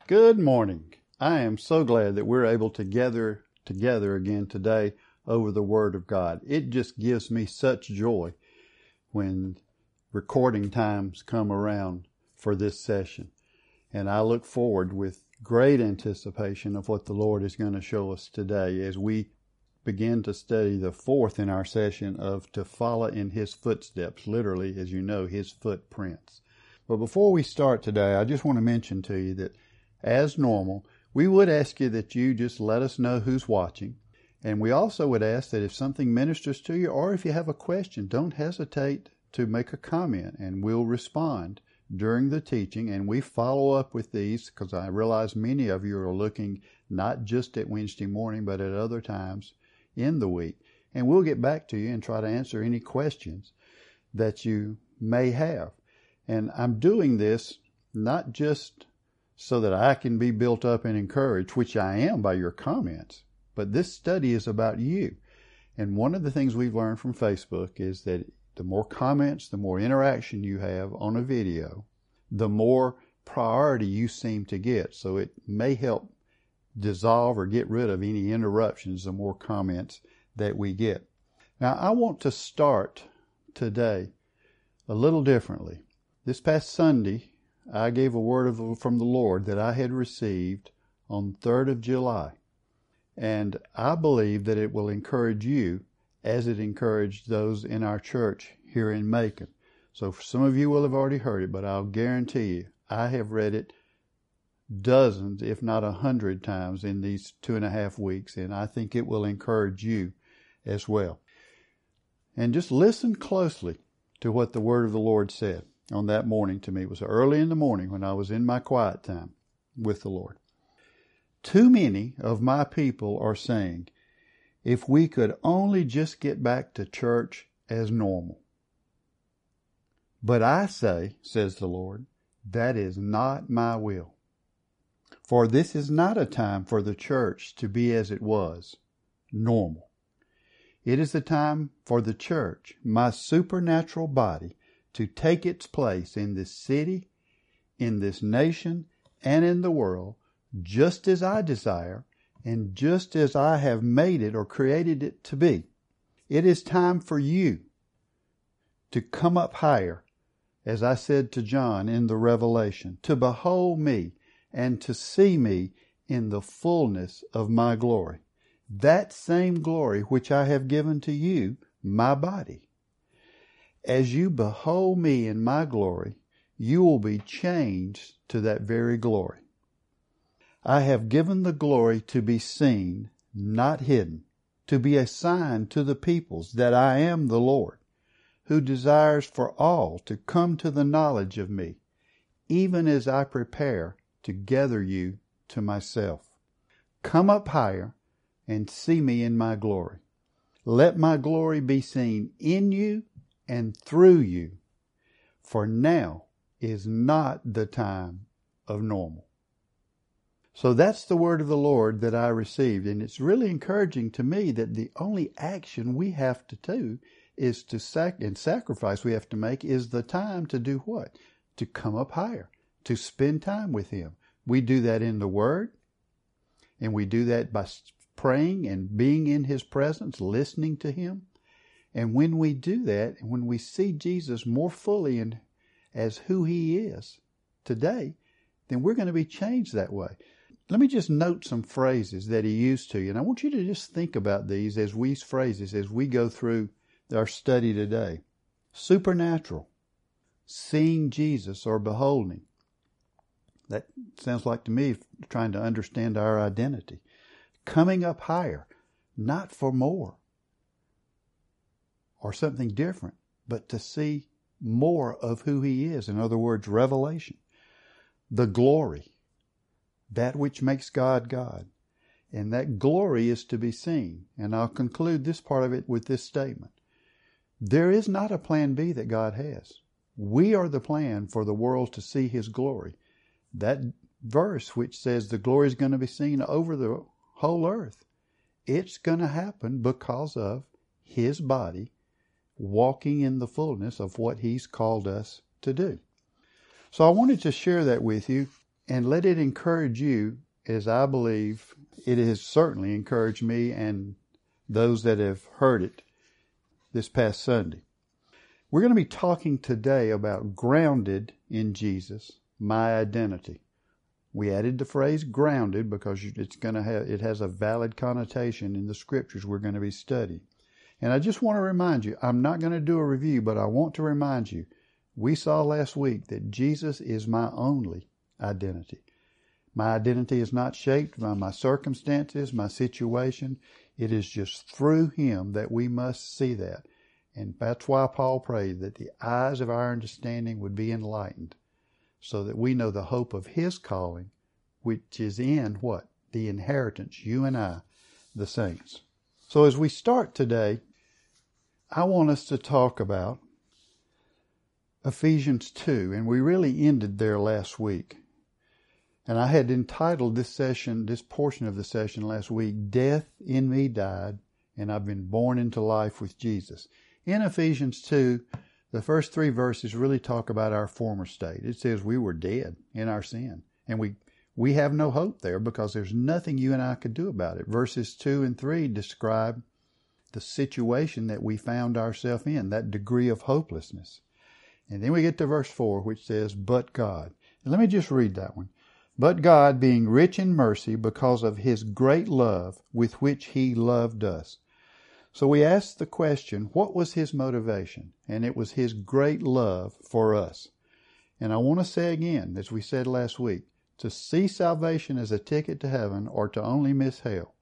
Good morning. I am so glad that we're able to gather together again today over the Word of God. It just gives me such joy when recording times come around for this session. And I look forward with great anticipation of what the Lord is going to show us today as we begin to study the fourth in our session of To Follow in His Footsteps, literally, as you know, His footprints. But before we start today, I just want to mention to you that as normal, we would ask you that you just let us know who's watching. And we also would ask that if something ministers to you or if you have a question, don't hesitate to make a comment and we'll respond during the teaching. And we follow up with these because I realize many of you are looking not just at Wednesday morning, but at other times in the week. And we'll get back to you and try to answer any questions that you may have. And I'm doing this not just so that I can be built up and encouraged, which I am by your comments. But this study is about you. And one of the things we've learned from Facebook is that the more comments, the more interaction you have on a video, the more priority you seem to get. So it may help dissolve or get rid of any interruptions the more comments that we get. Now, I want to start today a little differently. This past Sunday, I gave a word from the Lord that I had received on 3rd of July. And I believe that it will encourage you as it encouraged those in our church here in Macon. So some of you will have already heard it, but I'll guarantee you, I have read it dozens, if not 100 times in these 2.5 weeks, and I think it will encourage you as well. And just listen closely to what the word of the Lord said on that morning to me. It was early in the morning when I was in my quiet time with the Lord. Too many of my people are saying, if we could only just get back to church as normal. But I say, says the Lord, that is not my will. For this is not a time for the church to be as it was, normal. It is the time for the church, my supernatural body, to take its place in this city, in this nation, and in the world, just as I desire, and just as I have made it or created it to be. It is time for you to come up higher, as I said to John in the Revelation, to behold me and to see me in the fullness of my glory. That same glory which I have given to you, my body. As you behold me in my glory, you will be changed to that very glory. I have given the glory to be seen, not hidden, to be a sign to the peoples that I am the Lord, who desires for all to come to the knowledge of me, even as I prepare to gather you to myself. Come up higher and see me in my glory. Let my glory be seen in you and through you, for now is not the time of normal. So that's the word of the Lord that I received, and it's really encouraging to me that the only action we have to do is to sacrifice we have to make is the time to do what? To come up higher, to spend time with Him. We do that in the Word, and we do that by praying and being in His presence, listening to Him. And when we do that, and when we see Jesus more fully as who He is today, then we're going to be changed that way. Let me just note some phrases that He used to you. And I want you to just think about these as we go through our study today. Supernatural. Seeing Jesus or beholding. That sounds like to me trying to understand our identity. Coming up higher. Not for more or something different, but to see more of who He is. In other words, revelation. The glory. That which makes God, God. And that glory is to be seen. And I'll conclude this part of it with this statement. There is not a plan B that God has. We are the plan for the world to see His glory. That verse which says the glory is going to be seen over the whole earth, it's going to happen because of His body walking in the fullness of what He's called us to do. So I wanted to share that with you And let it encourage you, as I believe it has certainly encouraged me and those that have heard it this past Sunday. We're going to be talking today about grounded in Jesus, my identity. We added the phrase grounded because it has a valid connotation in the scriptures we're going to be studying. And I just want to remind you, I'm not going to do a review, but I want to remind you, we saw last week that Jesus is my only identity. My identity is not shaped by my circumstances, my situation. It is just through Him that we must see that. And that's why Paul prayed that the eyes of our understanding would be enlightened, so that we know the hope of His calling, which is in what? The inheritance, you and I, the saints. So as we start today, I want us to talk about Ephesians 2, and we really ended there last week. And I had entitled this portion of the session last week, Death in Me Died, and I've been born into life with Jesus. In Ephesians 2, the first 3 verses really talk about our former state. It says we were dead in our sin, and we have no hope there because there's nothing you and I could do about it. Verses 2 and 3 describe the situation that we found ourselves in, that degree of hopelessness. And then we get to verse 4, which says, but God. And let me just read that one. But God, being rich in mercy because of His great love with which He loved us. So we asked the question, what was His motivation? And it was His great love for us. And I want to say again, as we said last week, to see salvation as a ticket to heaven or to only miss hell.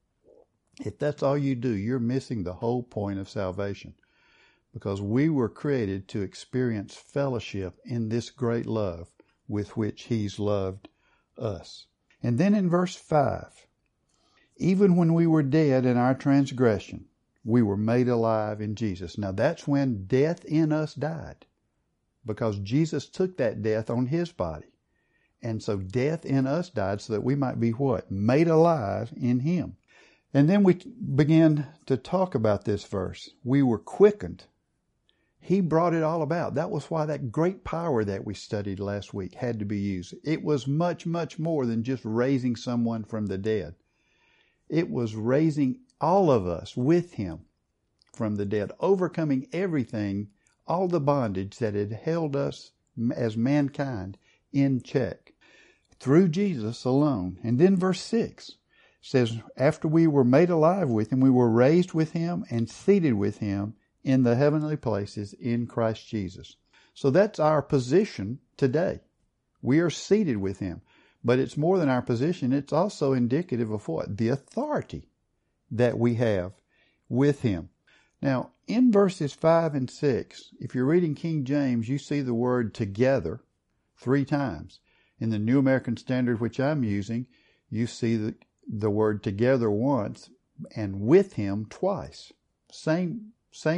If that's all you do, you're missing the whole point of salvation. Because we were created to experience fellowship in this great love with which He's loved us. And then in verse 5, even when we were dead in our transgression, we were made alive in Jesus. Now that's when death in us died, because Jesus took that death on His body. And so death in us died so that we might be what? Made alive in Him. And then we began to talk about this verse. We were quickened. He brought it all about. That was why that great power that we studied last week had to be used. It was much, much more than just raising someone from the dead. It was raising all of us with Him from the dead, overcoming everything, all the bondage that had held us as mankind in check through Jesus alone. And then verse 6 says, after we were made alive with Him, we were raised with Him and seated with Him in the heavenly places in Christ Jesus. So that's our position today. We are seated with Him. But it's more than our position. It's also indicative of what? The authority that we have with Him. Now, in verses 5 and 6, if you're reading King James, you see the word together 3 times. In the New American Standard, which I'm using, you see the word together once and with Him twice. Same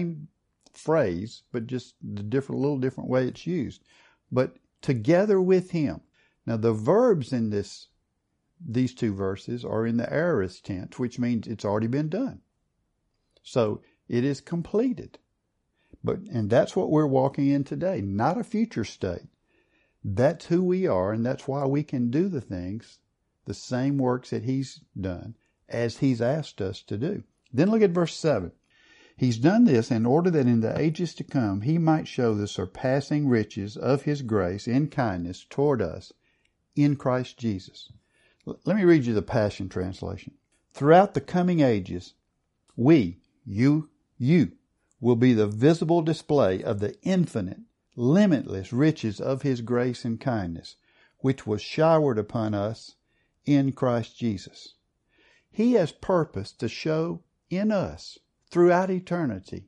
phrase, but just the little different way it's used. But together with Him. Now the verbs in these 2 verses are in the aorist tense, which means it's already been done. So it is completed. And that's what we're walking in today, not a future state. That's who we are, and that's why we can do the things, the same works that He's done, as He's asked us to do. Then look at verse 7. He's done this in order that in the ages to come He might show the surpassing riches of His grace in kindness toward us in Christ Jesus. Let me read you the Passion Translation. Throughout the coming ages, you will be the visible display of the infinite, limitless riches of His grace and kindness, which was showered upon us in Christ Jesus. He has purposed to show in us throughout eternity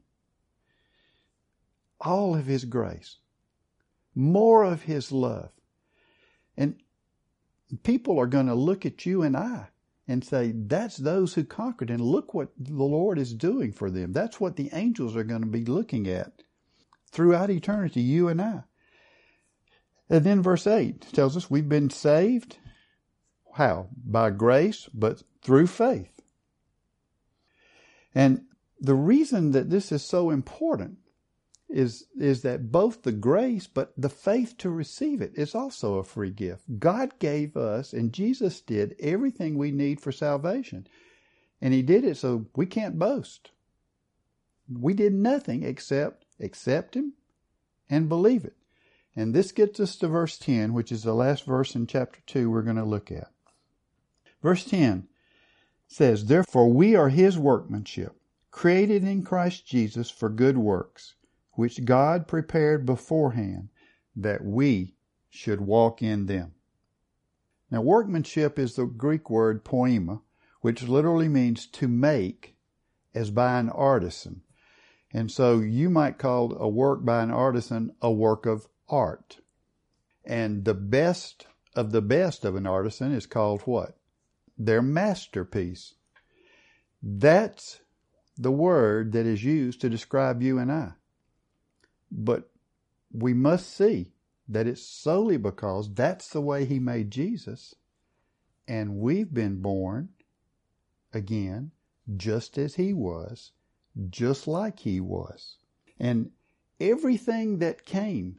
all of His grace, more of His love. And people are going to look at you and I and say, that's those who conquered, and look what the Lord is doing for them. That's what the angels are going to be looking at throughout eternity, you and I. And then verse 8 tells us we've been saved. How? By grace, but through faith. And the reason that this is so important is that both the grace but the faith to receive it is also a free gift. God gave us, and Jesus did, everything we need for salvation. And He did it so we can't boast. We did nothing except accept Him and believe it. And this gets us to verse 10, which is the last verse in chapter 2 we're going to look at. Verse 10 says, "Therefore we are His workmanship, created in Christ Jesus for good works, which God prepared beforehand that we should walk in them." Now, workmanship is the Greek word poema, which literally means to make as by an artisan. And so you might call a work by an artisan a work of art. And the best of an artisan is called what? Their masterpiece. That's the word that is used to describe you and I. But we must see that it's solely because that's the way He made Jesus. And we've been born again just as He was, just like He was. And everything that came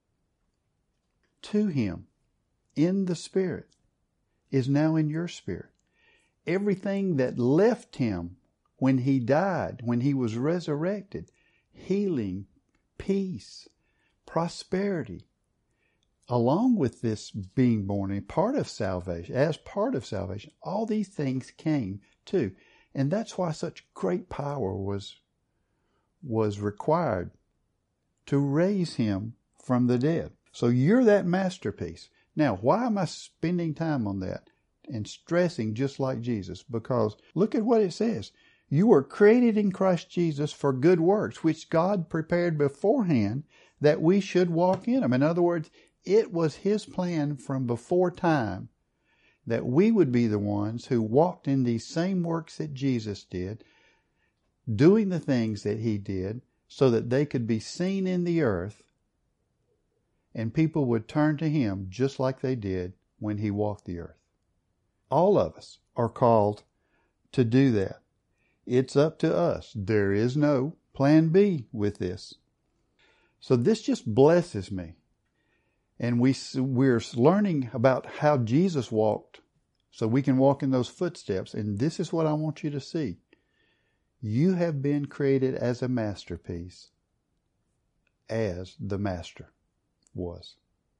to Him in the Spirit is now in your spirit. Everything that left Him when He died, when He was resurrected, healing, peace, prosperity, along with this being born as part of salvation, all these things came too. And that's why such great power was required to raise Him from the dead. So you're that masterpiece. Now, why am I spending time on that and stressing just like Jesus? Because look at what it says. You were created in Christ Jesus for good works, which God prepared beforehand that we should walk in them. In other words, it was His plan from before time that we would be the ones who walked in these same works that Jesus did, doing the things that He did, so that they could be seen in the earth and people would turn to Him just like they did when He walked the earth. All of us are called to do that. It's up to us. There is no plan B with this. So this just blesses me. And we're learning about how Jesus walked so we can walk in those footsteps. And this is what I want you to see. You have been created as a masterpiece, as the Master was.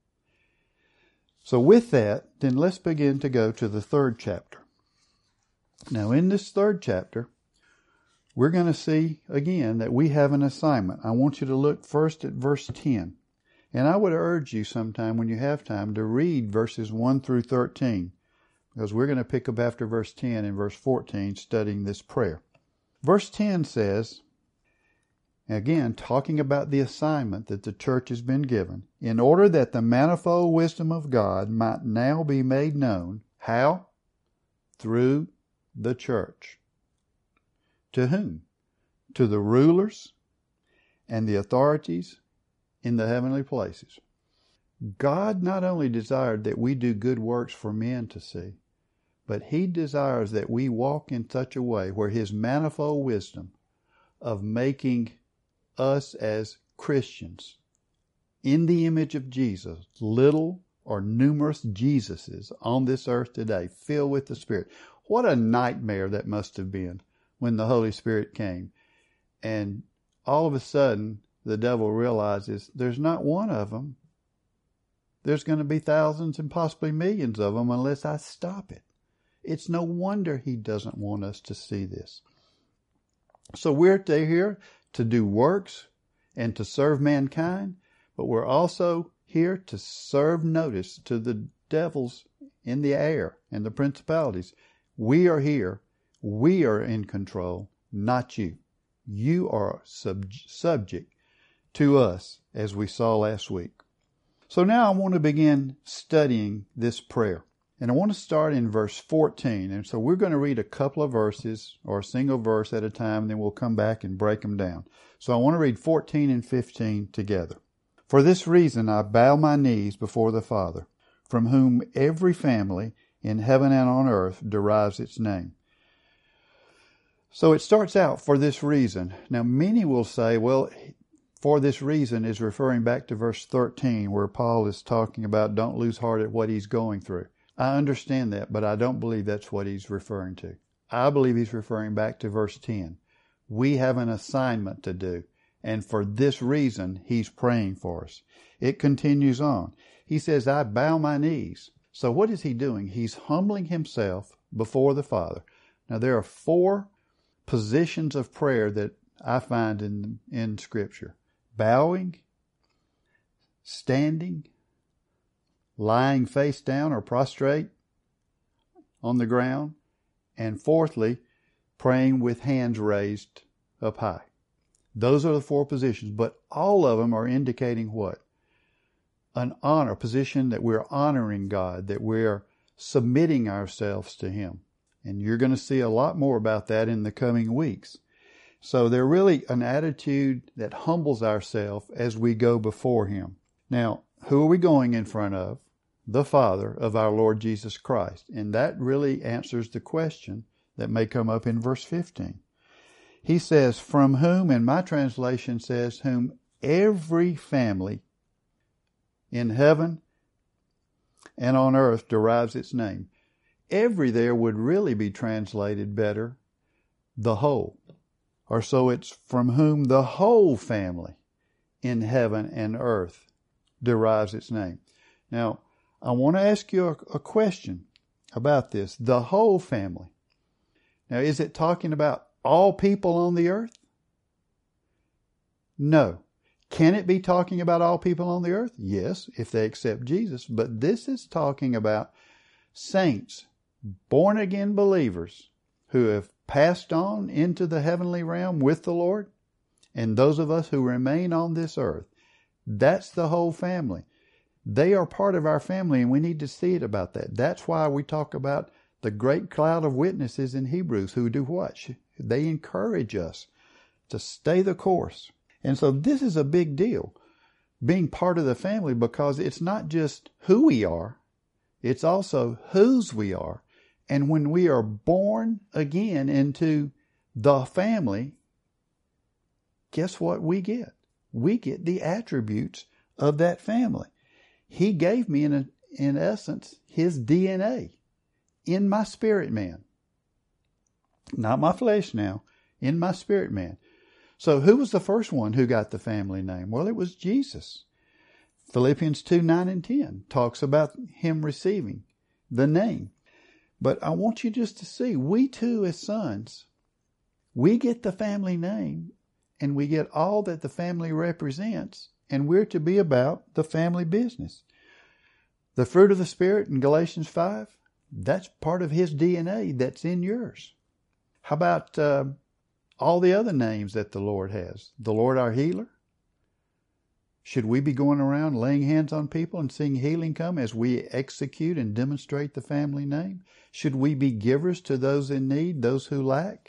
So with that, then let's begin to go to the third chapter. Now in this third chapter, we're going to see again that we have an assignment. I want you to look first at verse 10. And I would urge you sometime when you have time to read verses 1 through 13, because we're going to pick up after verse 10 and verse 14 studying this prayer. Verse 10 says, again, talking about the assignment that the church has been given, in order that the manifold wisdom of God might now be made known. How? Through the church. To whom? To the rulers and the authorities in the heavenly places. God not only desired that we do good works for men to see, but He desires that we walk in such a way where His manifold wisdom of making us as Christians in the image of Jesus, little or numerous Jesuses on this earth today, filled with the Spirit. What a nightmare that must have been when the Holy Spirit came. And all of a sudden, the devil realizes there's not one of them. There's going to be thousands and possibly millions of them unless I stop it. It's no wonder he doesn't want us to see this. So we're here to do works and to serve mankind, but we're also here to serve notice to the devils in the air and the principalities. We are here. We are in control, not you. You are subject to us, as we saw last week. So now I want to begin studying this prayer. And I want to start in verse 14. And so we're going to read a couple of verses or a single verse at a time, and then we'll come back and break them down. So I want to read 14 and 15 together. For this reason I bow my knees before the Father, from whom every family in heaven and on earth derives its name. So it starts out, for this reason. Now many will say, well, for this reason is referring back to verse 13 where Paul is talking about don't lose heart at what he's going through. I understand that, but I don't believe that's what he's referring to. I believe he's referring back to verse 10. We have an assignment to do, and for this reason, he's praying for us. It continues on. He says, I bow my knees. So what is he doing? He's humbling himself before the Father. Now, there are 4 positions of prayer that I find in Scripture. Bowing, standing, lying face down or prostrate on the ground, and fourthly, praying with hands raised up high. Those are the 4 positions, but all of them are indicating what? An honor, a position that we're honoring God, that we're submitting ourselves to Him. And you're going to see a lot more about that in the coming weeks. So they're really an attitude that humbles ourselves as we go before Him. Now, who are we going in front of? The Father of our Lord Jesus Christ. And that really answers the question that may come up in verse 15. He says, from whom, and my translation says, whom every family in heaven and on earth derives its name. Every there would really be translated better, the whole. Or so it's from whom the whole family in heaven and earth derives its name. Now, I want to ask you a question about this. The whole family. Now, is it talking about all people on the earth? No. Can it be talking about all people on the earth? Yes, if they accept Jesus. But this is talking about saints, born-again believers who have passed on into the heavenly realm with the Lord, and those of us who remain on this earth. That's the whole family. They are part of our family, and we need to see it about that. That's why we talk about the great cloud of witnesses in Hebrews who do what? They encourage us to stay the course. And so this is a big deal, being part of the family, because it's not just who we are, it's also whose we are. And when we are born again into the family, guess what we get? We get the attributes of that family. He gave me, in essence, His DNA in my spirit man. Not my flesh now, in my spirit man. So who was the first one who got the family name? Well, it was Jesus. Philippians 2:9-10 talks about Him receiving the name. But I want you just to see, we too as sons, we get the family name and we get all that the family represents, and we're to be about the family business. The fruit of the Spirit in Galatians 5, that's part of His DNA that's in yours. How about all the other names that the Lord has? The Lord our healer. Should we be going around laying hands on people and seeing healing come as we execute and demonstrate the family name? Should we be givers to those in need, those who lack?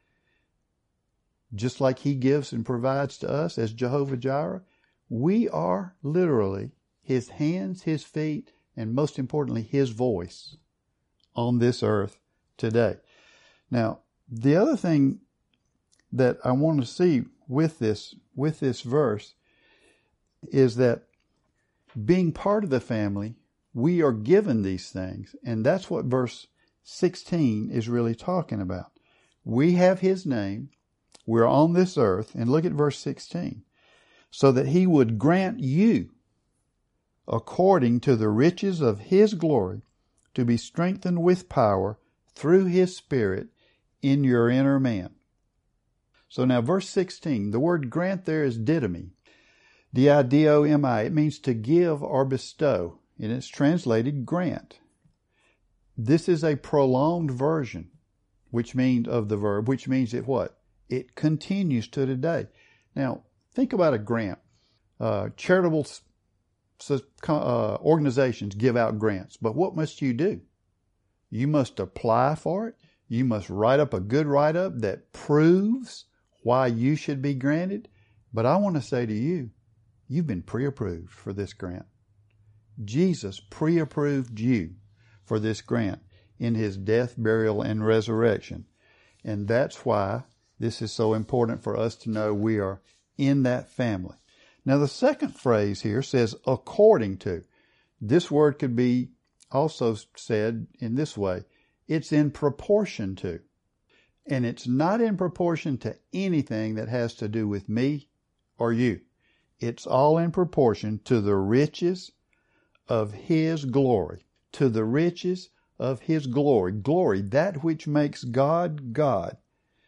Just like He gives and provides to us as Jehovah Jireh, we are literally His hands, His feet, and most importantly, His voice on this earth today. Now, the other thing that I want to see with this verse is that being part of the family, we are given these things. And that's what verse 16 is really talking about. We have His name. We're on this earth. And look at verse 16. So that He would grant you, according to the riches of His glory, to be strengthened with power through His Spirit in your inner man. So now verse 16, the word grant there is didomi. D-I-D-O-M-I. It means to give or bestow, and it's translated grant. This is a prolonged version, which means of the verb, which means it what? It continues to today. Now, think about a grant. Charitable organizations give out grants, but what must you do? You must apply for it. You must write up a good write-up that proves why you should be granted. But I want to say to you, you've been pre-approved for this grant. Jesus pre-approved you for this grant in His death, burial, and resurrection. And that's why this is so important for us to know we are in that family. Now the second phrase here says according to. This word could be also said in this way. It's in proportion to. And it's not in proportion to anything that has to do with me or you. It's all in proportion to the riches of His glory. To the riches of His glory. Glory, that which makes God, God.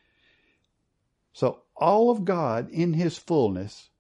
So all of God in His fullness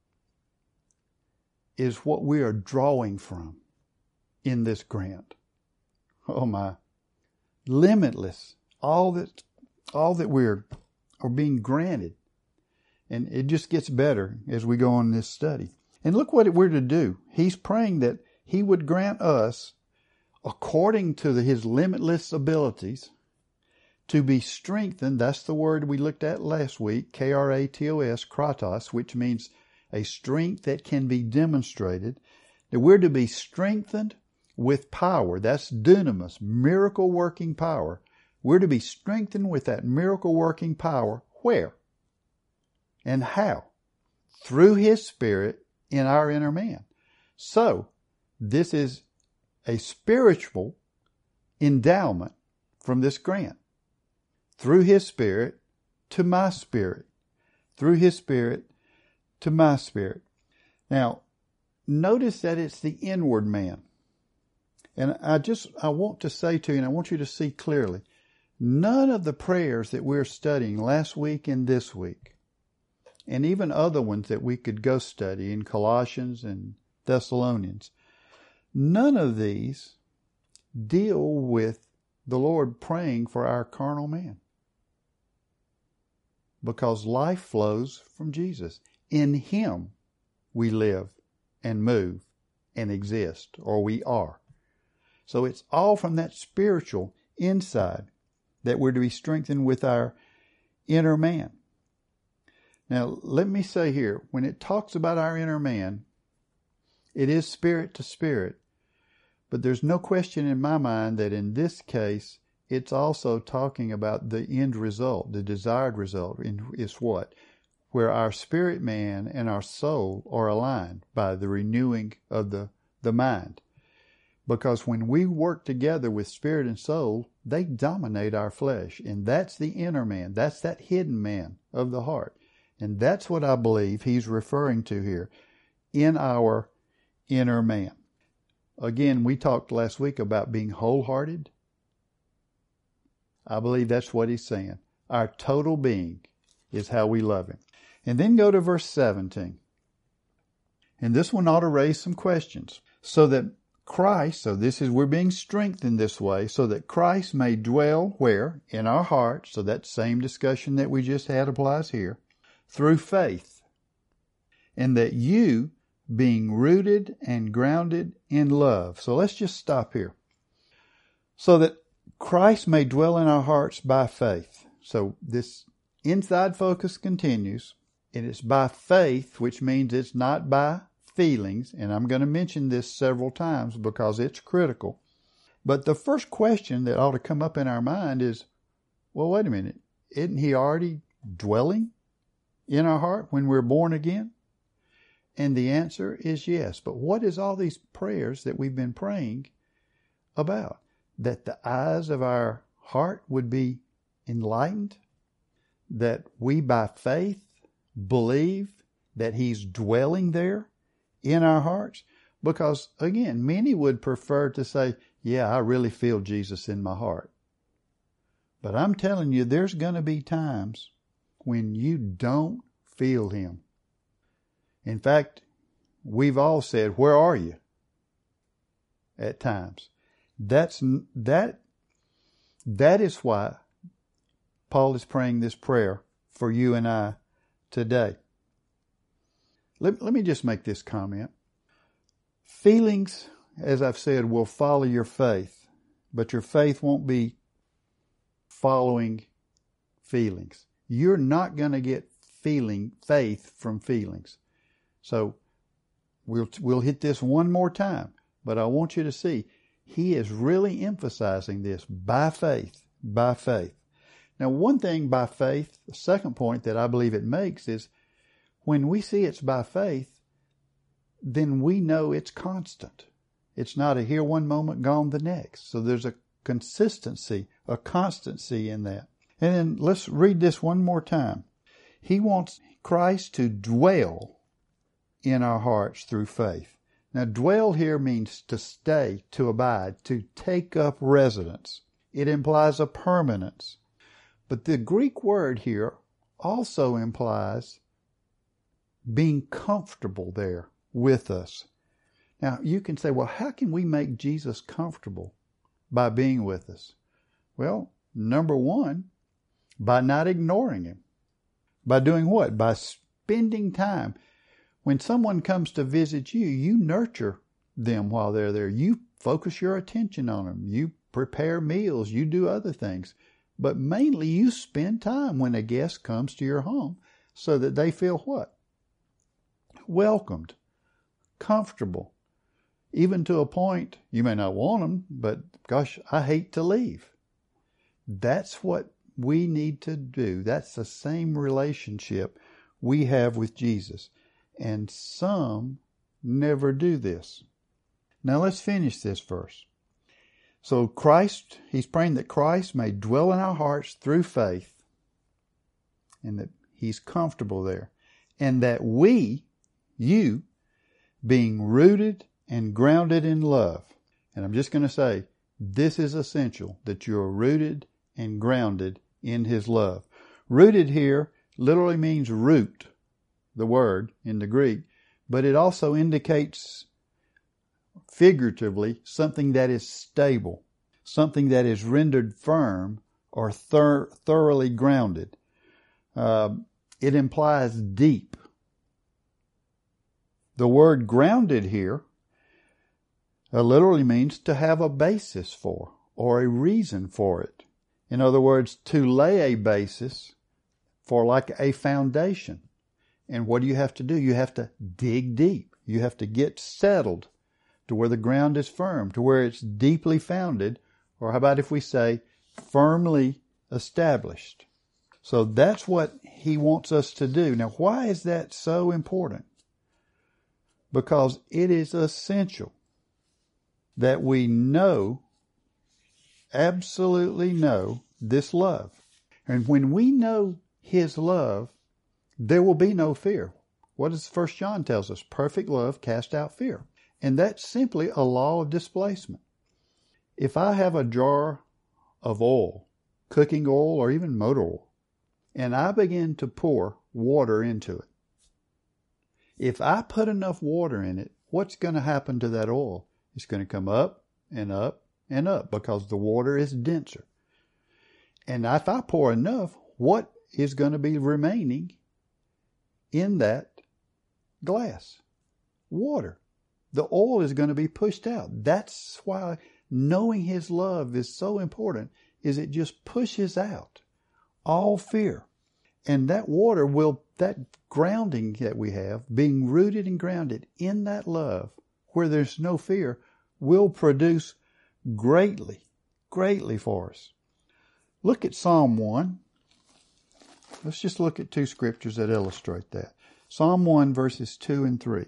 is what we are drawing from in this grant. Oh my. Limitless. All that we're being granted. And it just gets better as we go on this study. And look what we're to do. He's praying that He would grant us, according to His limitless abilities, to be strengthened. That's the word we looked at last week, Kratos, kratos, which means a strength that can be demonstrated. That we're to be strengthened with power. That's dunamis, miracle-working power. We're to be strengthened with that miracle-working power. Where? And how? Through His Spirit in our inner man. So, this is a spiritual endowment from this grant. Through His Spirit to my spirit. Through His Spirit to my spirit. Now, notice that it's the inward man. And I want to say to you, and I want you to see clearly, none of the prayers that we're studying last week and this week, and even other ones that we could go study in Colossians and Thessalonians, none of these deal with the Lord praying for our carnal man. Because life flows from Jesus. In Him we live and move and exist, or we are. So it's all from that spiritual inside that we're to be strengthened with our inner man. Now, let me say here, when it talks about our inner man, it is spirit to spirit. But there's no question in my mind that in this case, it's also talking about the end result, the desired result is what? Where our spirit man and our soul are aligned by the renewing of the mind. Because when we work together with spirit and soul, they dominate our flesh. And that's the inner man. That's that hidden man of the heart. And that's what I believe He's referring to here in our inner man. Again, we talked last week about being wholehearted. I believe that's what He's saying. Our total being is how we love Him. And then go to verse 17. And this one ought to raise some questions. So that Christ, we're being strengthened this way, so that Christ may dwell where? In our hearts. So that same discussion that we just had applies here. Through faith. And that you, being rooted and grounded in love. So let's just stop here. So that Christ may dwell in our hearts by faith. So this inside focus continues. And it's by faith, which means it's not by feelings. And I'm going to mention this several times because it's critical. But the first question that ought to come up in our mind is, well, wait a minute. Isn't He already dwelling in our heart when we're born again? And the answer is yes. But what is all these prayers that we've been praying about? That the eyes of our heart would be enlightened? That we by faith believe that He's dwelling there in our hearts? Because again, many would prefer to say, yeah, I really feel Jesus in my heart. But I'm telling you, there's going to be times when you don't feel Him. In fact, we've all said, where are you? At times. That is why Paul is praying this prayer for you and I today. Let me just make this comment. Feelings, as I've said, will follow your faith, but your faith won't be following feelings. You're not going to get faith from feelings. So we'll hit this one more time, but I want you to see he is really emphasizing this by faith, by faith. Now, one thing by faith, the second point that I believe it makes is when we see it's by faith, then we know it's constant. It's not a here one moment, gone the next. So there's a consistency, a constancy in that. And then let's read this one more time. He wants Christ to dwell in our hearts through faith. Now, dwell here means to stay, to abide, to take up residence. It implies a permanence. But the Greek word here also implies being comfortable there with us. Now, you can say, well, how can we make Jesus comfortable by being with us? Well, number one, by not ignoring him. By doing what? By spending time. When someone comes to visit you, you nurture them while they're there. You focus your attention on them. You prepare meals. You do other things. But mainly you spend time when a guest comes to your home so that they feel what? Welcomed, comfortable, even to a point you may not want them, but gosh, I hate to leave. That's what we need to do. That's the same relationship we have with Jesus. And some never do this. Now let's finish this verse. So Christ, he's praying that Christ may dwell in our hearts through faith, and that he's comfortable there. And that we, you, being rooted and grounded in love. And I'm just going to say, this is essential, that you're rooted and grounded in his love. Rooted here literally means root, the word in the Greek, but it also indicates figuratively something that is stable, something that is rendered firm or thoroughly grounded. It implies deep. The word grounded here literally means to have a basis for or a reason for it. In other words, to lay a basis for like a foundation. And what do you have to do? You have to dig deep. You have to get settled to where the ground is firm, to where it's deeply founded, or how about if we say firmly established? So that's what he wants us to do. Now, why is that so important? Because it is essential that we know, absolutely know, this love. And when we know his love, there will be no fear. What does 1 John tells us? Perfect love casts out fear. And that's simply a law of displacement. If I have a jar of oil, cooking oil or even motor oil, and I begin to pour water into it, if I put enough water in it, what's going to happen to that oil? It's going to come up and up and up because the water is denser. And if I pour enough, what is going to be remaining in that glass? Water. The oil is going to be pushed out. That's why knowing his love is so important, is it just pushes out all fear. And that water will, that grounding that we have, being rooted and grounded in that love, where there's no fear, will produce greatly, greatly for us. Look at Psalm 1. Let's just look at two scriptures that illustrate that. Psalm 1 verses 2 and 3.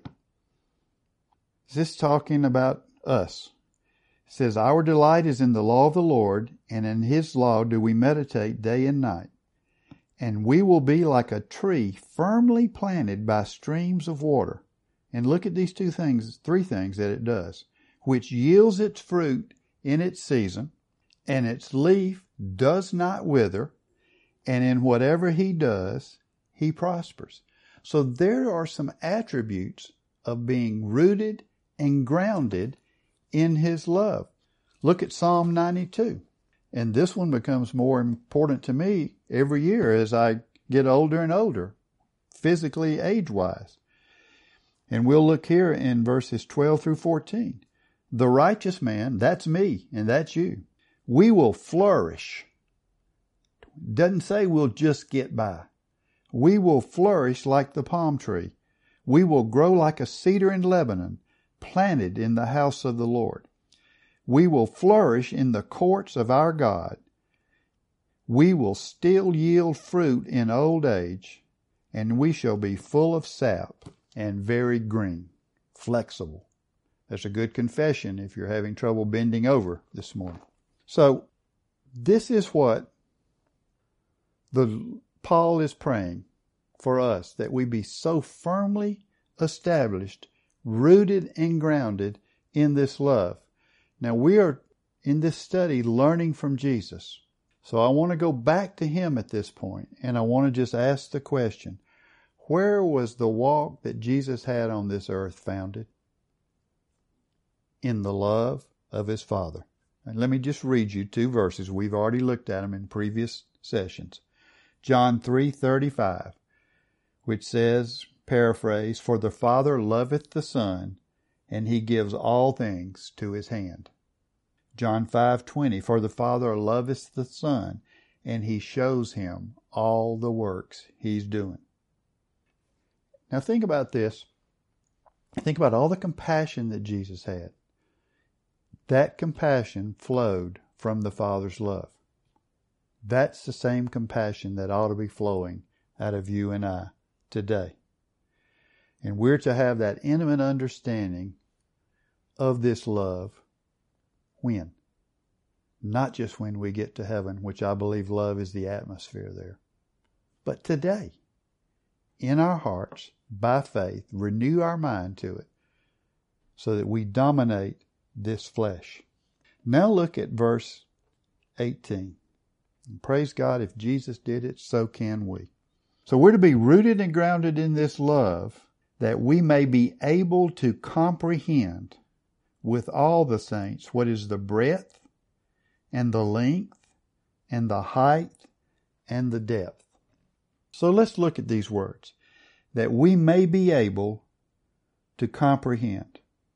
Is this talking about us? It says, our delight is in the law of the Lord, and in his law do we meditate day and night. And we will be like a tree firmly planted by streams of water. And look at these three things that it does, which yields its fruit in its season, and its leaf does not wither, and in whatever he does, he prospers. So there are some attributes of being rooted and grounded in his love. Look at Psalm 92. And this one becomes more important to me every year as I get older and older, physically age-wise. And we'll look here in verses 12 through 14. The righteous man, that's me and that's you, we will flourish. Doesn't say we'll just get by. We will flourish like the palm tree. We will grow like a cedar in Lebanon, planted in the house of the Lord. We will flourish in the courts of our God. We will still yield fruit in old age, and we shall be full of sap and very green, flexible. That's a good confession if you're having trouble bending over this morning. So this is what Paul is praying for us, that we be so firmly established, rooted and grounded in this love. Now we are in this study learning from Jesus. So I want to go back to him at this point, and I want to just ask the question, where was the walk that Jesus had on this earth founded? In the love of his Father. And let me just read you 2 verses. We've already looked at them in previous sessions. John 3:35, which says, paraphrase, "For the Father loveth the Son, and he gives all things to his hand." John 5:20, "For the Father loveth the Son, and he shows him all the works he's doing." Now think about this. Think about all the compassion that Jesus had. That compassion flowed from the Father's love. That's the same compassion that ought to be flowing out of you and I today. And we're to have that intimate understanding of this love. When? Not just when we get to heaven, which I believe love is the atmosphere there, but today, in our hearts, by faith, renew our mind to it so that we dominate this flesh. Now look at verse 18. And praise God, if Jesus did it, so can we. So we're to be rooted and grounded in this love, that we may be able to comprehend with all the saints what is the breadth and the length and the height and the depth. So let's look at these words. That we may be able to comprehend.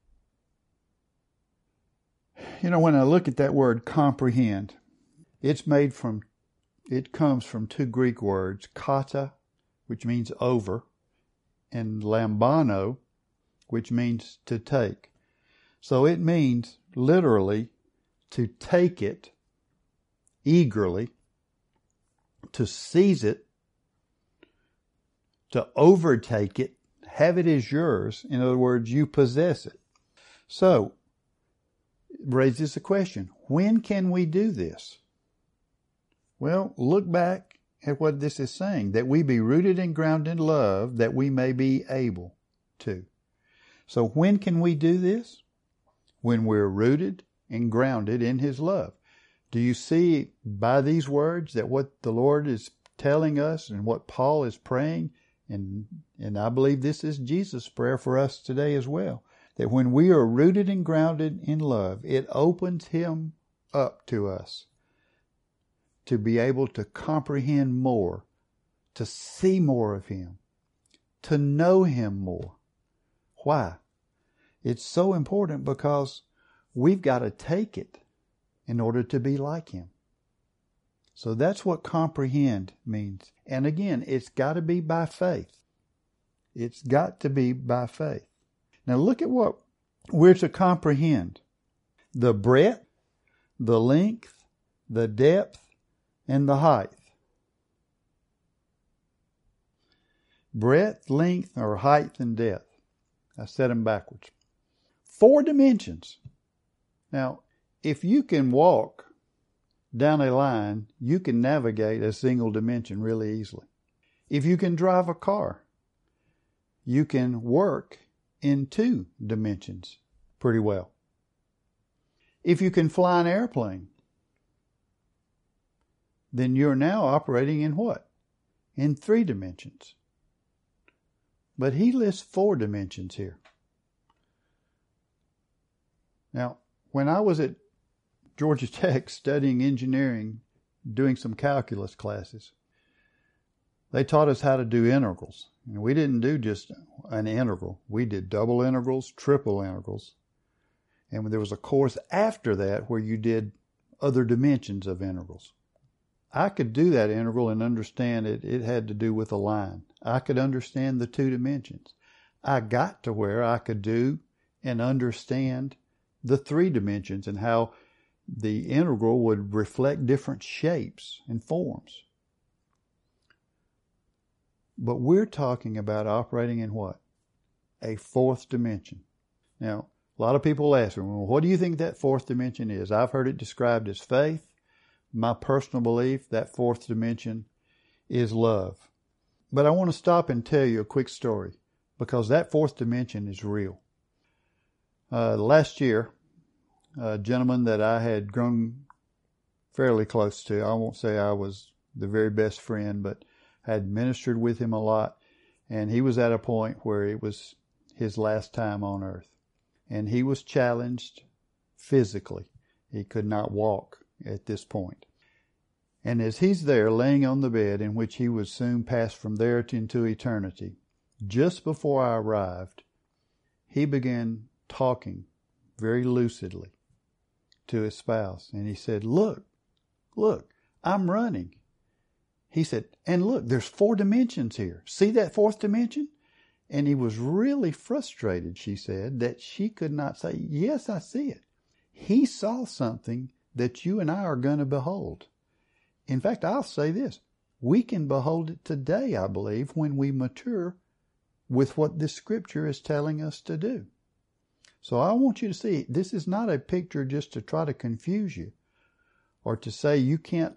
You know, when I look at that word comprehend, it comes from 2 Greek words, kata, which means over, and lambano, which means to take. So it means literally to take it eagerly, to seize it, to overtake it, have it as yours. In other words, you possess it. So, it raises the question, when can we do this? Well, look back at what this is saying, that we be rooted and grounded in love, that we may be able to. So when can we do this? When we're rooted and grounded in his love. Do you see by these words that what the Lord is telling us and what Paul is praying, and I believe this is Jesus' prayer for us today as well, that when we are rooted and grounded in love, it opens him up to us to be able to comprehend more, to see more of him, to know him more. Why? It's so important because we've got to take it in order to be like him. So that's what comprehend means. And again, it's got to be by faith. It's got to be by faith. Now look at what we're to comprehend. The breadth, the length, the depth, and the height. Breadth, length, or height and depth. I said them backwards. 4 dimensions. Now, if you can walk down a line, you can navigate a single dimension really easily. If you can drive a car, you can work in 2 dimensions pretty well. If you can fly an airplane, then you're now operating in what? In 3 dimensions. But he lists 4 dimensions here. Now, when I was at Georgia Tech studying engineering, doing some calculus classes, they taught us how to do integrals. And we didn't do just an integral. We did double integrals, triple integrals. And there was a course after that where you did other dimensions of integrals. I could do that integral and understand it had to do with a line. I could understand the 2 dimensions. I got to where I could do and understand the 3 dimensions and how the integral would reflect different shapes and forms. But we're talking about operating in what? A fourth dimension. Now, a lot of people ask me, well, what do you think that fourth dimension is? I've heard it described as faith. My personal belief, that fourth dimension is love. But I want to stop and tell you a quick story, because that fourth dimension is real. Last year, a gentleman that I had grown fairly close to, I won't say I was the very best friend, but had ministered with him a lot, and he was at a point where it was his last time on earth. And he was challenged physically. He could not walk at this point. And as he's there laying on the bed in which he would soon pass from there into eternity, just before I arrived, he began talking very lucidly to his spouse. And he said, look, I'm running. He said, and look, there's 4 dimensions here. See that fourth dimension? And he was really frustrated, she said, that she could not say, yes, I see it. He saw something that you and I are going to behold. In fact, I'll say this. We can behold it today, I believe, when we mature with what this scripture is telling us to do. So I want you to see, this is not a picture just to try to confuse you or to say you can't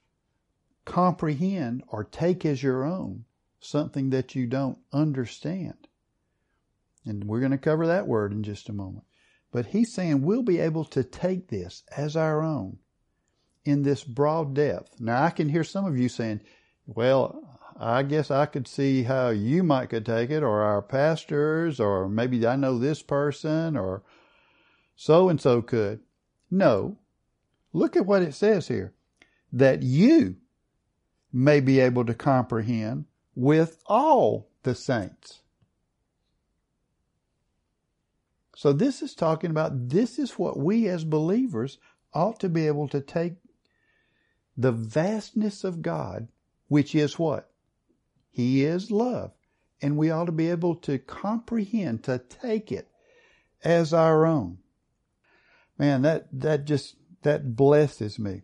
comprehend or take as your own something that you don't understand. And we're going to cover that word in just a moment. But he's saying we'll be able to take this as our own in this broad depth. Now, I can hear some of you saying, well, I guess I could see how you might could take it, or our pastors, or maybe I know this person, or so-and-so could. No. Look at what it says here. That you may be able to comprehend with all the saints. So this is talking about, this is what we as believers ought to be able to take the vastness of God, which is what? He is love. And we ought to be able to comprehend, to take it as our own. Man, that blesses me.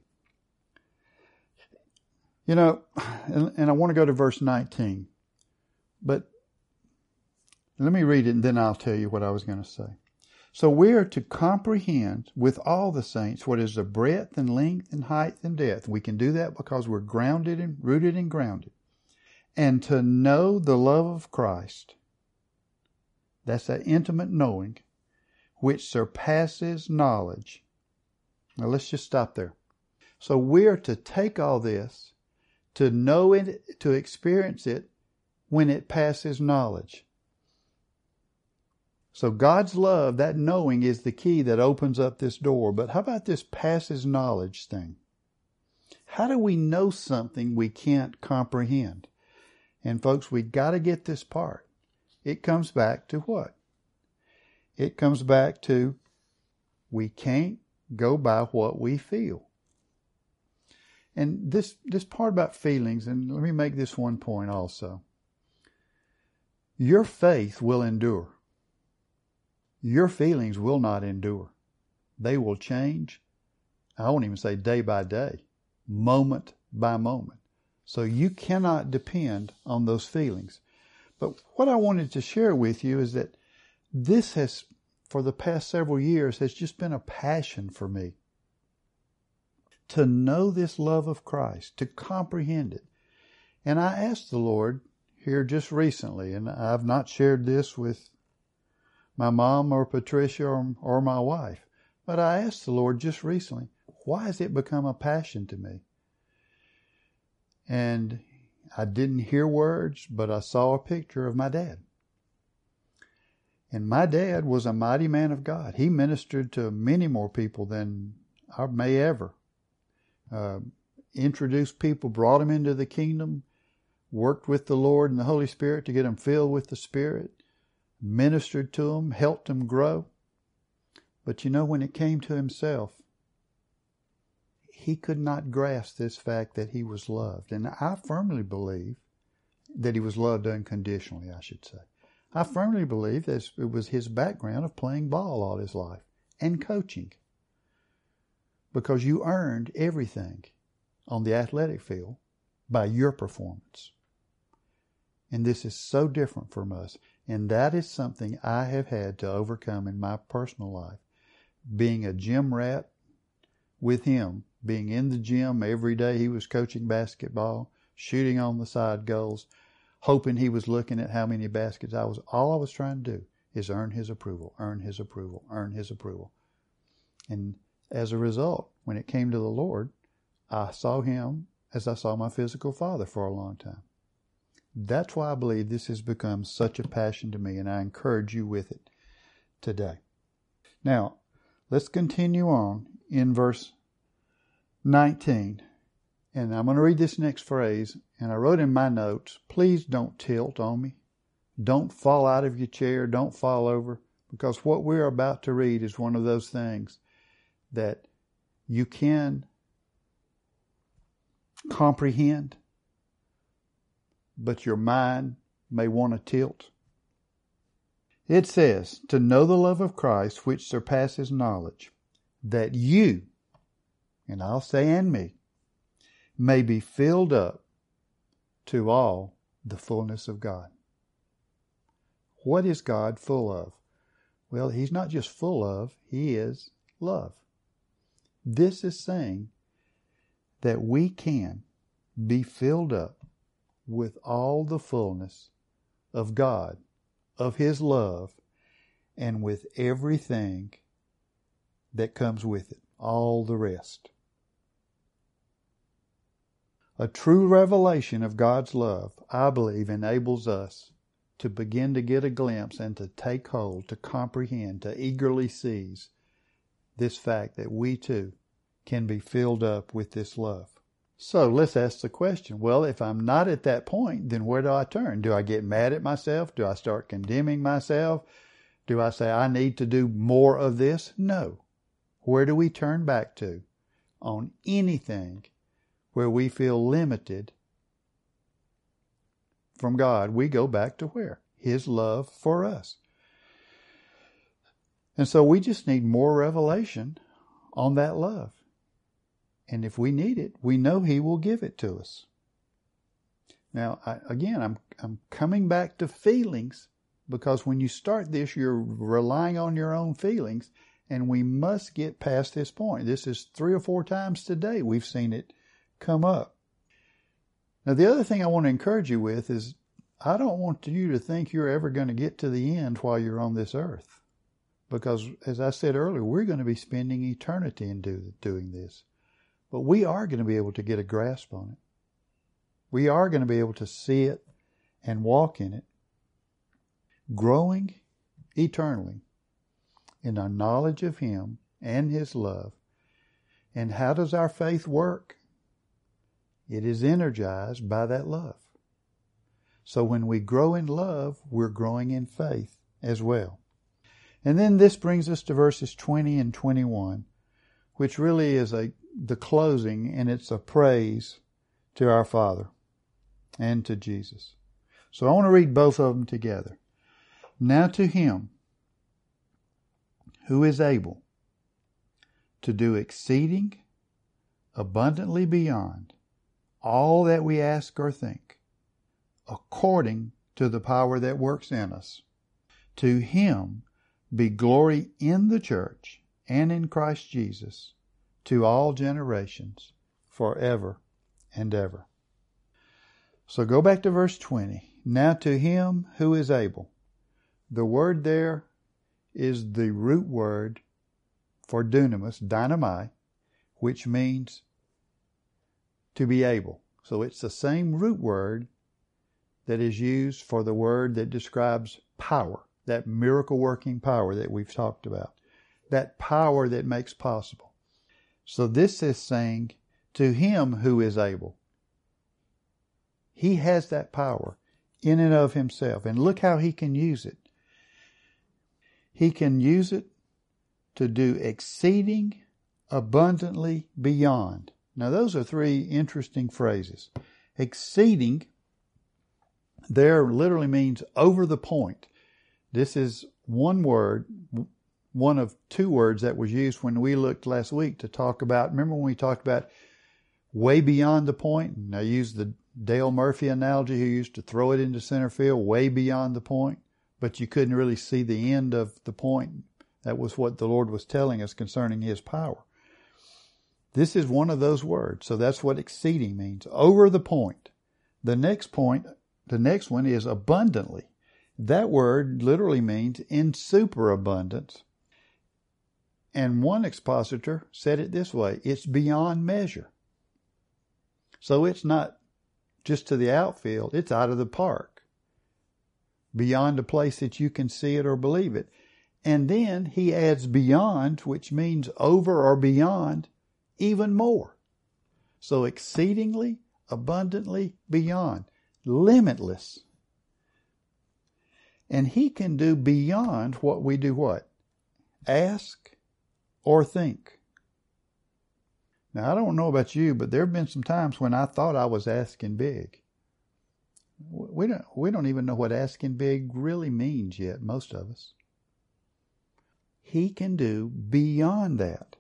You know, and I want to go to verse 19. But let me read it and then I'll tell you what I was going to say. So we are to comprehend with all the saints what is the breadth and length and height and depth. We can do that because we're grounded and rooted and grounded. And to know the love of Christ. That's that intimate knowing which surpasses knowledge. Now let's just stop there. So we're to take all this, to know it, to experience it when it passes knowledge. So God's love, that knowing, is the key that opens up this door. But how about this passes knowledge thing? How do we know something we can't comprehend? And folks, we got to get this part. It comes back to what? It comes back to we can't go by what we feel. And this part about feelings, and let me make this one point also. Your faith will endure. Your feelings will not endure. They will change. I won't even say day by day, moment by moment. So you cannot depend on those feelings. But what I wanted to share with you is that this has, for the past several years, has just been a passion for me. To know this love of Christ, to comprehend it. And I asked the Lord here just recently, and I've not shared this with my mom or Patricia or my wife, but I asked the Lord just recently, why has it become a passion to me? And I didn't hear words, but I saw a picture of my dad. And my dad was a mighty man of God. He ministered to many more people than I may ever. Introduced people, brought them into the kingdom, worked with the Lord and the Holy Spirit to get them filled with the Spirit, ministered to them, helped them grow. But you know, when it came to himself, he could not grasp this fact that he was loved. And I firmly believe that he was loved unconditionally, I should say. I firmly believe that it was his background of playing ball all his life and coaching. Because you earned everything on the athletic field by your performance. And this is so different from us. And that is something I have had to overcome in my personal life. Being a gym rat with him, being in the gym every day he was coaching basketball, shooting on the side goals, hoping he was looking at how many baskets all I was trying to do is earn his approval, earn his approval, earn his approval. And as a result, when it came to the Lord, I saw him as I saw my physical father for a long time. That's why I believe this has become such a passion to me, and I encourage you with it today. Now, let's continue on in verse 19. And I'm going to read this next phrase, and I wrote in my notes, please don't tilt on me. Don't fall out of your chair. Don't fall over, because what we're about to read is one of those things that you can comprehend, but your mind may want to tilt. It says, to know the love of Christ which surpasses knowledge, that you, and I'll say and me, may be filled up to all the fullness of God. What is God full of? Well, he's not just full of, he is love. This is saying that we can be filled up with all the fullness of God, of his love, and with everything that comes with it, all the rest. A true revelation of God's love, I believe, enables us to begin to get a glimpse and to take hold, to comprehend, to eagerly seize this fact that we too can be filled up with this love. So let's ask the question, well, if I'm not at that point, then where do I turn? Do I get mad at myself? Do I start condemning myself? Do I say I need to do more of this? No. Where do we turn back to? On anything where we feel limited from God, we go back to where? His love for us. And so we just need more revelation on that love. And if we need it, we know he will give it to us. Now, I'm coming back to feelings, because when you start this, you're relying on your own feelings, and we must get past this point. This is 3 or 4 times today we've seen it come up. Now, the other thing I want to encourage you with is I don't want you to think you're ever going to get to the end while you're on this earth. Because, as I said earlier, we're going to be spending eternity in doing this. But we are going to be able to get a grasp on it. We are going to be able to see it and walk in it, growing eternally in our knowledge of him and his love. And how does our faith work? It is energized by that love. So when we grow in love, we're growing in faith as well. And then this brings us to verses 20 and 21, which really is the closing, and it's a praise to our Father and to Jesus. So I want to read both of them together. Now to him who is able to do exceeding abundantly beyond all that we ask or think, according to the power that works in us. To him be glory in the church and in Christ Jesus to all generations, forever and ever. So go back to verse 20. Now to him who is able. The word there is the root word for dunamis, dynamai, which means to be able. So it's the same root word that is used for the word that describes power, that miracle-working power that we've talked about, that power that makes possible. So this is saying, to him who is able. He has that power in and of himself, and look how he can use it. He can use it to do exceeding abundantly beyond. Now those are 3 interesting phrases. Exceeding there literally means over the point. This is one word, one of 2 words that was used when we looked last week to talk about, remember when we talked about way beyond the point? And I used Dale Murphy analogy, who used to throw it into center field way beyond the point, but you couldn't really see the end of the point. That was what the Lord was telling us concerning His power. This is one of those words. So that's what exceeding means. Over the point. The next one is abundantly. That word literally means in superabundance. And one expositor said it this way: it's beyond measure. So it's not just to the outfield, it's out of the park. Beyond a place that you can see it or believe it. And then he adds beyond, which means over or beyond, even more. So exceedingly, abundantly, beyond, limitless. And He can do beyond what we do what? Ask or think. Now, I don't know about you, but there have been some times when I thought I was asking big. We don't even know what asking big really means yet, most of us. He can do beyond that.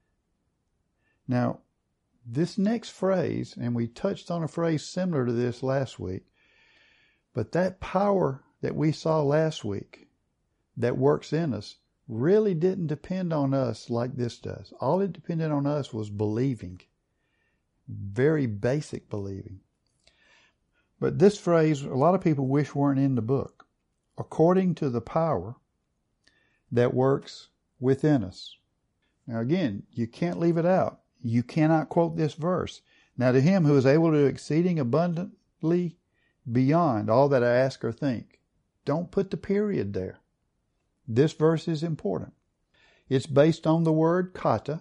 Now, this next phrase, and we touched on a phrase similar to this last week, but that power that we saw last week that works in us really didn't depend on us like this does. All it depended on us was believing. Very basic believing. But this phrase, a lot of people wish weren't in the book. According to the power that works within us. Now again, you can't leave it out. You cannot quote this verse. Now to Him who is able to do exceeding abundantly beyond all that I ask or think. Don't put the period there. This verse is important. It's based on the word kata,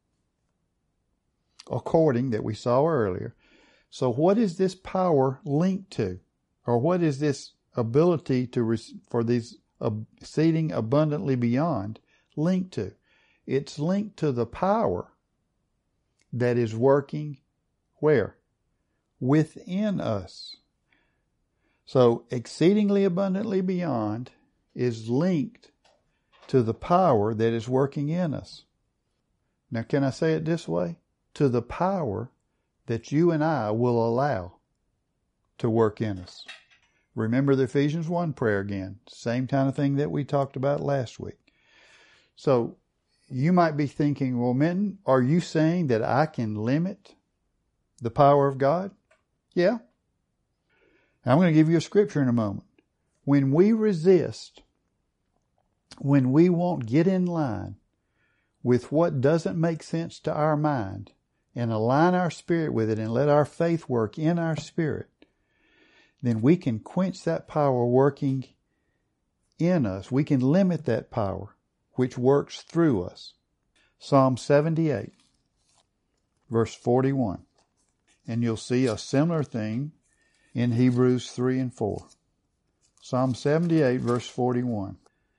according, that we saw earlier. So what is this power linked to? Or what is this ability for these exceeding abundantly beyond linked to? It's linked to the power that is working where? Within us. So exceedingly abundantly beyond is linked to the power that is working in us. Now, can I say it this way? To the power that you and I will allow to work in us. Remember the Ephesians 1 prayer again. Same kind of thing that we talked about last week. So, you might be thinking, well, Minton, are you saying that I can limit the power of God? Yeah. I'm going to give you a scripture in a moment. When we resist, when we won't get in line with what doesn't make sense to our mind and align our spirit with it and let our faith work in our spirit, then we can quench that power working in us. We can limit that power which works through us. Psalm 78, verse 41. And you'll see a similar thing in Hebrews 3 and 4. Psalm 78, verse 41.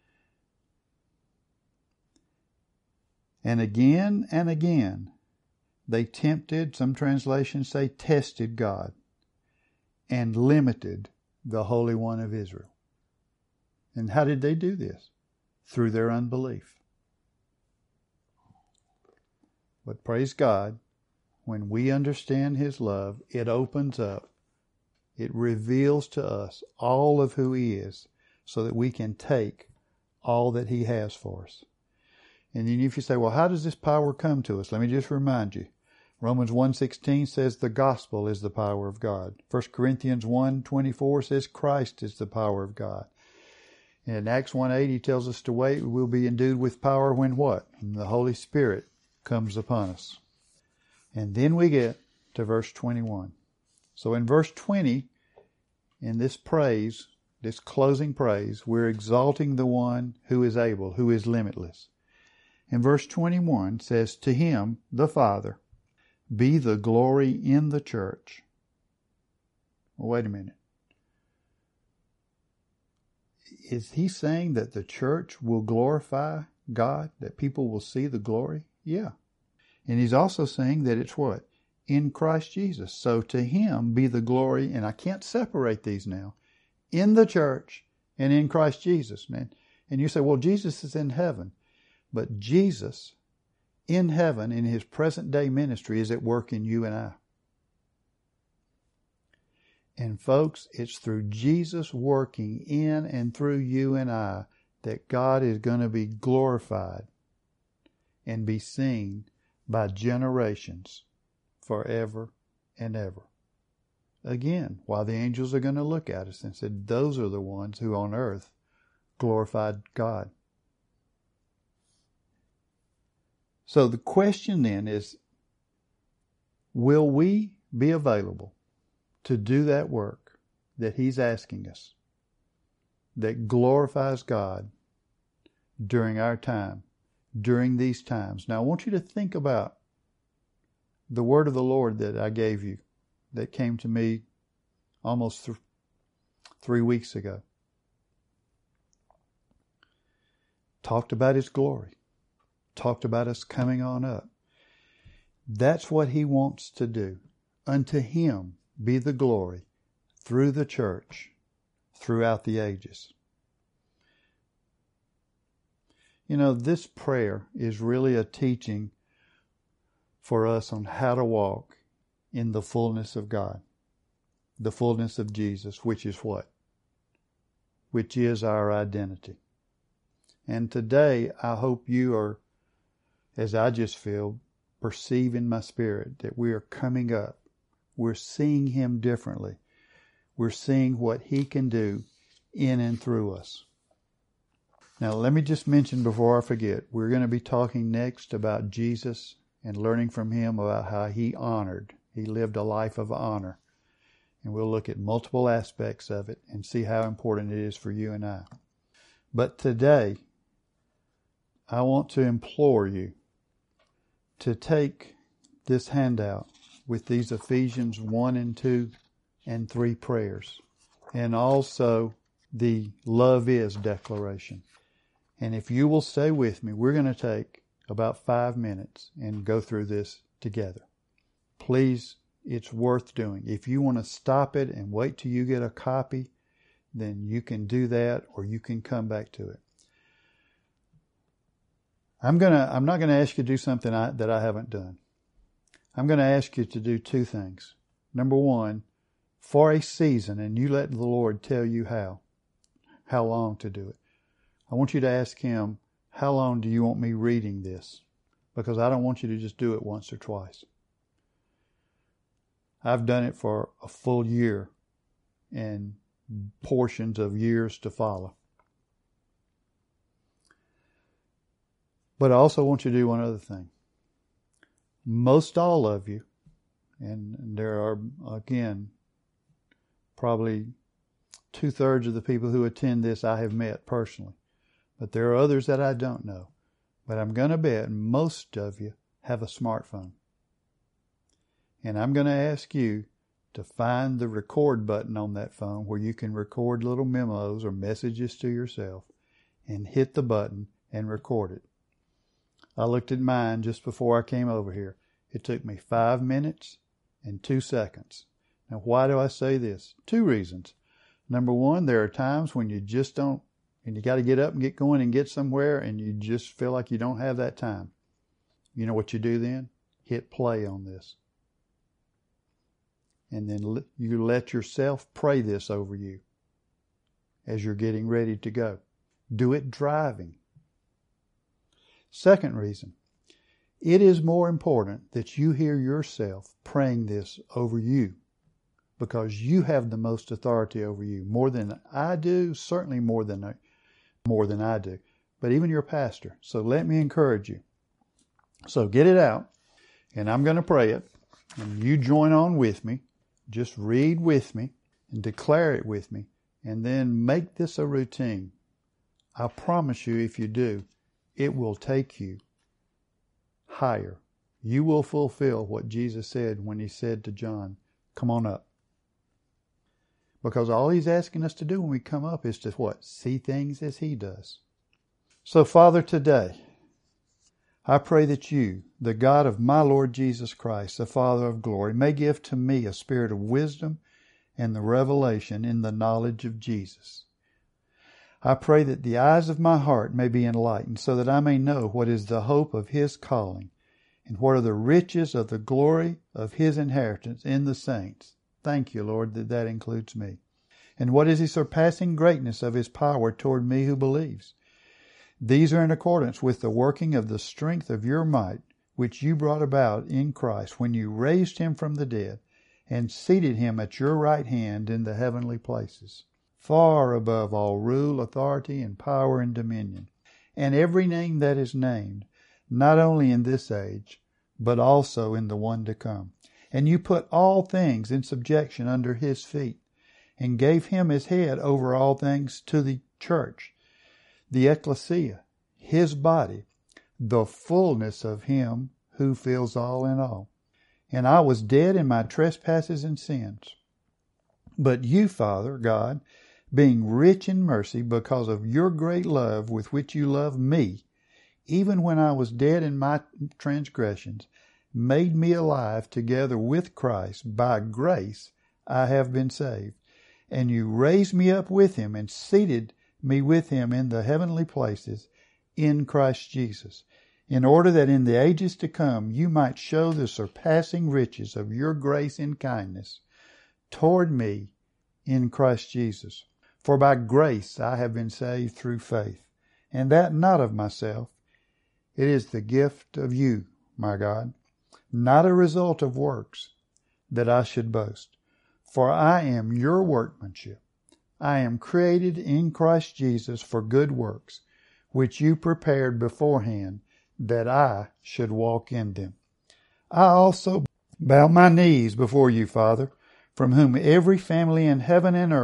And again, they tempted, some translations say tested God, and limited the Holy One of Israel. And how did they do this? Through their unbelief. But praise God, when we understand His love, it opens up. It reveals to us all of who He is so that we can take all that He has for us. And then if you say, well, how does this power come to us? Let me just remind you. Romans 1:16 says the gospel is the power of God. 1 Corinthians 1:24 says Christ is the power of God. And Acts 1:8 tells us to wait. We'll be endued with power when what? When the Holy Spirit comes upon us. And then we get to verse 21. So in verse 20, in this praise, this closing praise, we're exalting the one who is able, who is limitless. And verse 21 says, to Him, the Father, be the glory in the church. Well, wait a minute. Is He saying that the church will glorify God, that people will see the glory? Yeah. And He's also saying that it's what? In Christ Jesus. So to Him be the glory, and I can't separate these now, in the church and in Christ Jesus, man. And you say, well, Jesus is in heaven. But Jesus in heaven, in His present day ministry, is at work in you and I. And folks, it's through Jesus working in and through you and I that God is going to be glorified and be seen by generations forever and ever. Again, while the angels are going to look at us and say, those are the ones who on earth glorified God. So the question then is, will we be available to do that work that He's asking us, that glorifies God during our time, during these times? Now I want you to think about the word of the Lord that I gave you, that came to me almost 3 weeks ago. Talked about His glory. Talked about us coming on up. That's what He wants to do. Unto Him be the glory through the church throughout the ages. You know, this prayer is really a teaching for us on how to walk in the fullness of God, the fullness of Jesus, which is what? Which is our identity. And today, I hope you are, as I just feel, perceive in my spirit that we are coming up. We're seeing Him differently. We're seeing what He can do in and through us. Now, let me just mention before I forget, we're going to be talking next about Jesus and learning from Him about how He lived a life of honor. And we'll look at multiple aspects of it and see how important it is for you and I. But today, I want to implore you to take this handout with these Ephesians 1 and 2 and 3 prayers, and also the Love Is declaration. And if you will stay with me, we're going to take about 5 minutes and go through this together. Please, it's worth doing. If you want to stop it and wait till you get a copy, then you can do that, or you can come back to it. I'm not going to ask you to do something that I haven't done. I'm going to ask you to do 2 things. Number 1, for a season, and you let the Lord tell you how long to do it. I want you to ask Him, how long do you want me reading this? Because I don't want you to just do it once or twice. I've done it for a full year and portions of years to follow. But I also want you to do one other thing. Most all of you, and there are, again, probably 2/3 of the people who attend this I have met personally. But there are others that I don't know. But I'm going to bet most of you have a smartphone. And I'm going to ask you to find the record button on that phone where you can record little memos or messages to yourself, and hit the button and record it. I looked at mine just before I came over here. It took me 5 minutes and 2 seconds. Now, why do I say this? 2 reasons. Number 1, there are times when you just don't, and you got to get up and get going and get somewhere, and you just feel like you don't have that time. You know what you do then? Hit play on this. And then you let yourself pray this over you as you're getting ready to go. Do it driving. Second reason, it is more important that you hear yourself praying this over you, because you have the most authority over you. More than I do, certainly more than I do, but even your pastor. So let me encourage you. So get it out, and I'm going to pray it, and you join on with me. Just read with me and declare it with me, and then make this a routine. I promise you, if you do, it will take you higher. You will fulfill what Jesus said when He said to John, come on up. Because all He's asking us to do when we come up is to what? See things as He does. So, Father, today, I pray that you, the God of my Lord Jesus Christ, the Father of glory, may give to me a spirit of wisdom and the revelation in the knowledge of Jesus. I pray that the eyes of my heart may be enlightened, so that I may know what is the hope of His calling, and what are the riches of the glory of His inheritance in the saints, Thank you, Lord, that that includes me. And what is the surpassing greatness of his power toward me who believes? These are in accordance with the working of the strength of your might, which you brought about in Christ when you raised him from the dead and seated him at your right hand in the heavenly places, far above all rule, authority, and power and dominion, and every name that is named, not only in this age, but also in the one to come. And you put all things in subjection under his feet, and gave him his head over all things to the church, the ecclesia, his body, the fullness of him who fills all in all. And I was dead in my trespasses and sins. But you, Father, God, being rich in mercy because of your great love with which you love me, even when I was dead in my transgressions, made me alive together with Christ. By grace I have been saved. And you raised me up with him and seated me with him in the heavenly places in Christ Jesus, in order that in the ages to come you might show the surpassing riches of your grace and kindness toward me in Christ Jesus. For by grace I have been saved through faith, and that not of myself. It is the gift of you, my God, not a result of works, that I should boast. For I am your workmanship. I am created in Christ Jesus for good works, which you prepared beforehand that I should walk in them. I also bow my knees before you, Father, from whom every family in heaven and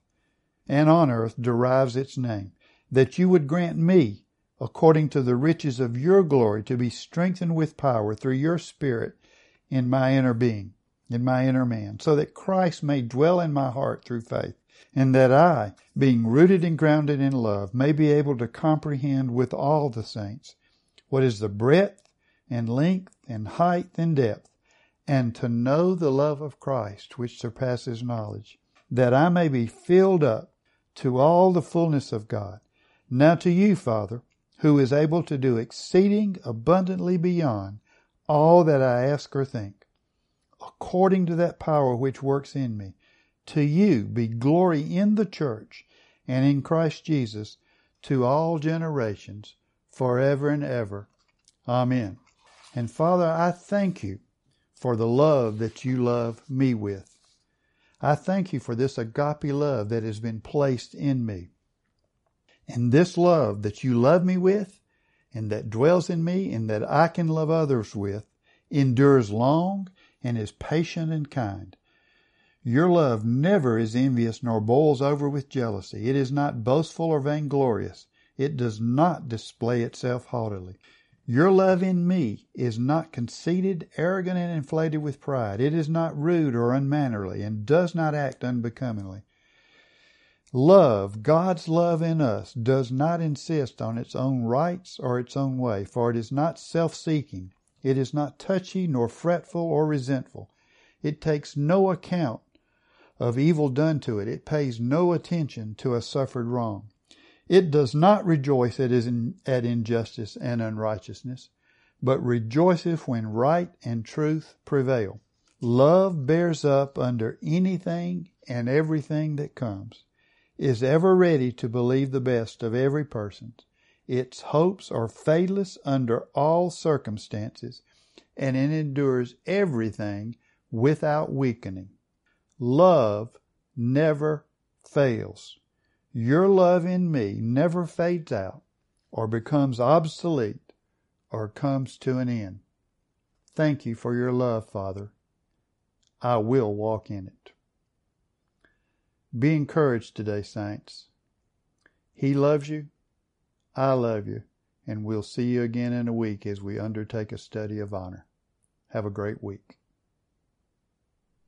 on earth derives its name, that you would grant me, according to the riches of your glory, to be strengthened with power through your Spirit in my inner being, in my inner man, so that Christ may dwell in my heart through faith, and that I, being rooted and grounded in love, may be able to comprehend with all the saints what is the breadth and length and height and depth, and to know the love of Christ, which surpasses knowledge, that I may be filled up to all the fullness of God. Now to you, Father, who is able to do exceeding abundantly beyond all that I ask or think, according to that power which works in me, to you be glory in the church and in Christ Jesus to all generations, forever and ever. Amen. And Father, I thank you for the love that you love me with. I thank you for this agape love that has been placed in me. And this love that you love me with, and that dwells in me, and that I can love others with, endures long and is patient and kind. Your love never is envious nor boils over with jealousy. It is not boastful or vainglorious. It does not display itself haughtily. Your love in me is not conceited, arrogant, and inflated with pride. It is not rude or unmannerly, and does not act unbecomingly. Love, God's love in us, does not insist on its own rights or its own way, for it is not self-seeking. It is not touchy, nor fretful, or resentful. It takes no account of evil done to it. It pays no attention to a suffered wrong. It does not rejoice at injustice and unrighteousness, but rejoiceth when right and truth prevail. Love bears up under anything and everything that comes, is ever ready to believe the best of every person. Its hopes are fadeless under all circumstances, and it endures everything without weakening. Love never fails. Your love in me never fades out or becomes obsolete or comes to an end. Thank you for your love, Father. I will walk in it. Be encouraged today, saints. He loves you. I love you. And we'll see you again in a week as we undertake a study of honor. Have a great week.